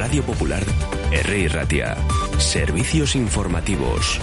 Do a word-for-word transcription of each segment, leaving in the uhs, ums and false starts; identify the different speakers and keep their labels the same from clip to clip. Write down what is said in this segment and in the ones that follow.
Speaker 1: Radio Popular, Herri Ratia. Servicios informativos.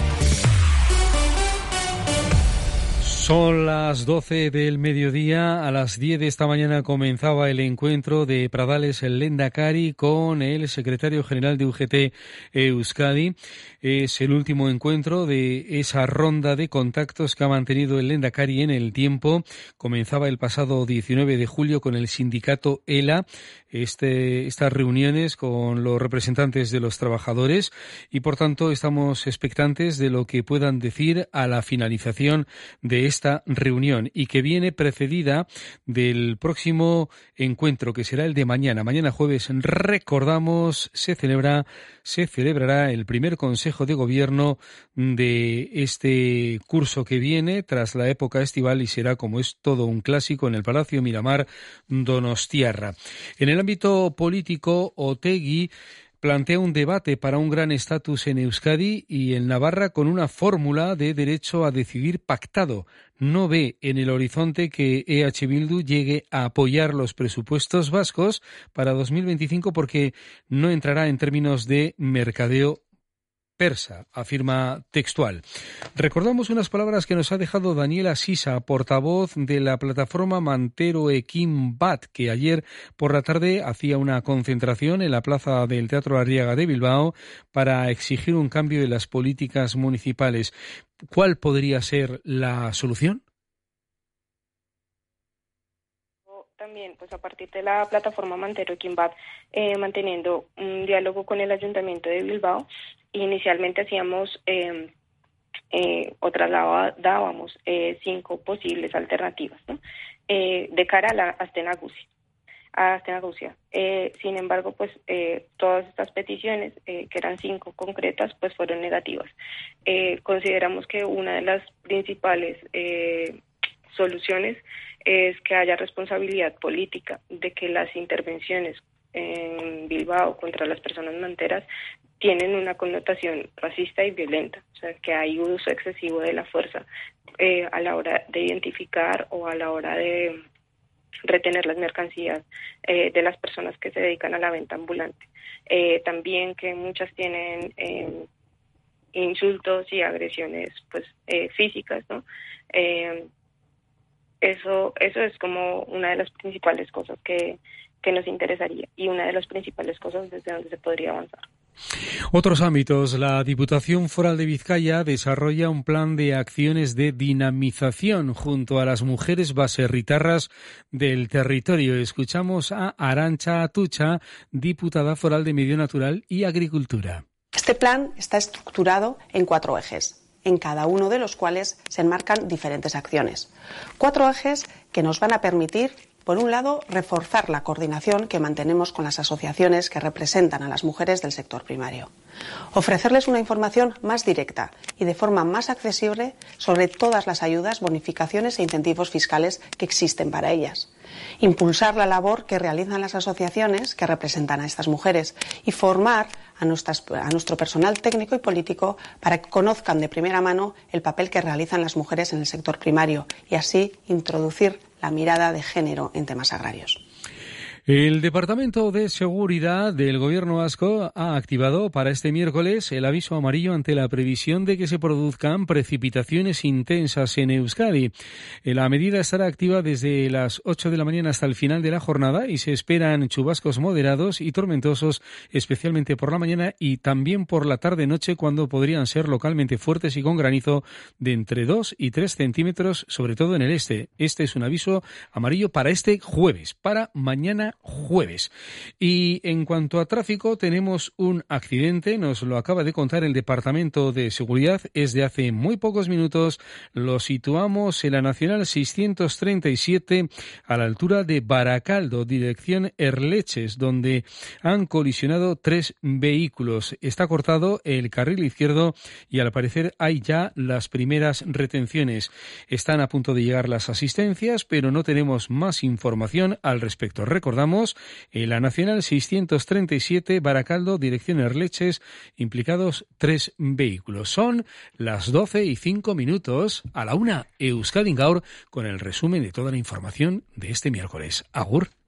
Speaker 2: Son las doce del mediodía. A las diez de esta mañana comenzaba el encuentro de Pradales el Lehendakari con el secretario general de U G T Euskadi. Es el último encuentro de esa ronda de contactos que ha mantenido el Lehendakari en el tiempo. Comenzaba el pasado diecinueve de julio con el sindicato ELA, este, estas reuniones con los representantes de los trabajadores, y por tanto estamos expectantes de lo que puedan decir a la finalización de esta reunión, y que viene precedida del próximo encuentro, que será el de mañana. Mañana jueves, recordamos, se celebra, se celebrará el primer Consejo de Gobierno de este curso que viene tras la época estival, y será, como es todo un clásico, en el Palacio Miramar Donostiarra. En el ámbito político, Otegi plantea un debate para un gran estatus en Euskadi y en Navarra con una fórmula de derecho a decidir pactado. No ve en el horizonte que E H Bildu llegue a apoyar los presupuestos vascos para dos mil veinticinco porque no entrará en términos de mercadeo persa, afirma textual. Recordamos unas palabras que nos ha dejado Daniela Sisa, portavoz de la plataforma Mantero Ekin Bat, que ayer por la tarde hacía una concentración en la plaza del Teatro Arriaga de Bilbao para exigir un cambio de las políticas municipales. ¿Cuál podría ser la solución?
Speaker 3: También, pues a partir de la plataforma Mantero Ekin Bat, eh, manteniendo un diálogo con el Ayuntamiento de Bilbao. Inicialmente hacíamos eh, eh, o trasladábamos eh, cinco posibles alternativas, ¿no? eh, de cara a la Astenagucia. A Astenagucia. Eh, sin embargo, pues eh, todas estas peticiones, eh, que eran cinco concretas, pues fueron negativas. Eh, consideramos que una de las principales eh, soluciones es que haya responsabilidad política de que las intervenciones en Bilbao contra las personas manteras tienen una connotación racista y violenta, o sea, que hay uso excesivo de la fuerza eh, a la hora de identificar o a la hora de retener las mercancías eh, de las personas que se dedican a la venta ambulante. Eh, también que muchas tienen eh, insultos y agresiones pues eh, físicas, ¿no? Eh, eso, eso es como una de las principales cosas que, que nos interesaría y una de las principales cosas desde donde se podría avanzar.
Speaker 2: Otros ámbitos. La Diputación Foral de Vizcaya desarrolla un plan de acciones de dinamización junto a las mujeres baserritarras del territorio. Escuchamos a Arantxa Atutxa, diputada foral de Medio Natural y Agricultura.
Speaker 4: Este plan está estructurado en cuatro ejes, en cada uno de los cuales se enmarcan diferentes acciones. Cuatro ejes que nos van a permitir, por un lado, reforzar la coordinación que mantenemos con las asociaciones que representan a las mujeres del sector primario. Ofrecerles una información más directa y de forma más accesible sobre todas las ayudas, bonificaciones e incentivos fiscales que existen para ellas. Impulsar la labor que realizan las asociaciones que representan a estas mujeres y formar a, nuestras, a nuestro personal técnico y político para que conozcan de primera mano el papel que realizan las mujeres en el sector primario y así introducir la mirada de género en temas agrarios.
Speaker 2: El Departamento de Seguridad del Gobierno vasco ha activado para este miércoles el aviso amarillo ante la previsión de que se produzcan precipitaciones intensas en Euskadi. La medida estará activa desde las ocho de la mañana hasta el final de la jornada y se esperan chubascos moderados y tormentosos, especialmente por la mañana y también por la tarde-noche, cuando podrían ser localmente fuertes y con granizo de entre dos y tres centímetros, sobre todo en el este. Este es un aviso amarillo para este jueves, para mañana jueves. Y en cuanto a tráfico, tenemos un accidente, nos lo acaba de contar el Departamento de Seguridad, es de hace muy pocos minutos, lo situamos en la Nacional seiscientos treinta y siete a la altura de Baracaldo, dirección Erleches, donde han colisionado tres vehículos. Está cortado el carril izquierdo y al parecer hay ya las primeras retenciones. Están a punto de llegar las asistencias, pero no tenemos más información al respecto. Recordamos en la Nacional seiscientos treinta y siete, Baracaldo, dirección Erleches, implicados tres vehículos. Son las doce y cinco minutos, a la una Euskadi Gaur, con el resumen de toda la información de este miércoles. Agur.